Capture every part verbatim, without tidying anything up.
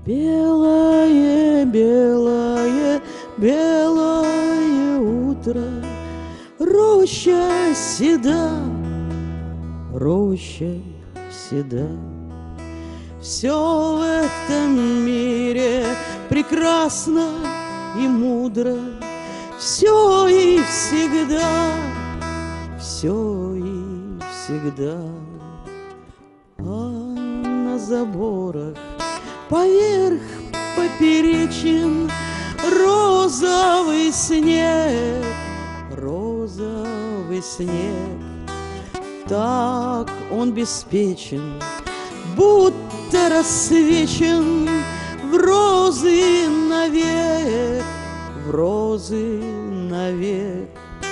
Белое, белое, белое утро, роща седа, роща седа. Все в этом мире прекрасно и мудро, все и всегда, все и всегда. А на заборах поверх поперечин розовый снег, розовый снег. Так он беспечен, будто рассвечен в розы навек, в розы навек.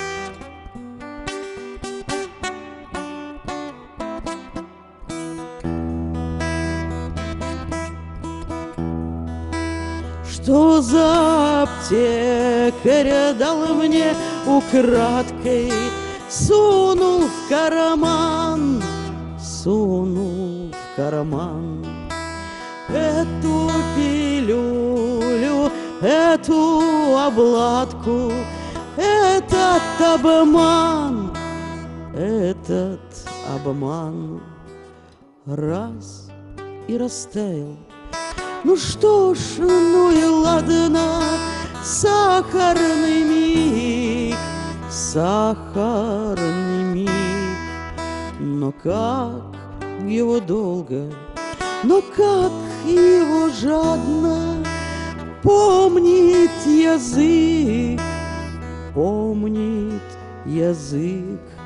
Что за аптекарь дал мне украдкой, сунул в карман, сунул в карман эту пилюлю, эту обладку, этот обман, этот обман. Раз и растаял. Ну что ж, ну и ладно, сахарный миг, сахарный миг. Но как его долго, но как его жадно помнит язык, помнит язык.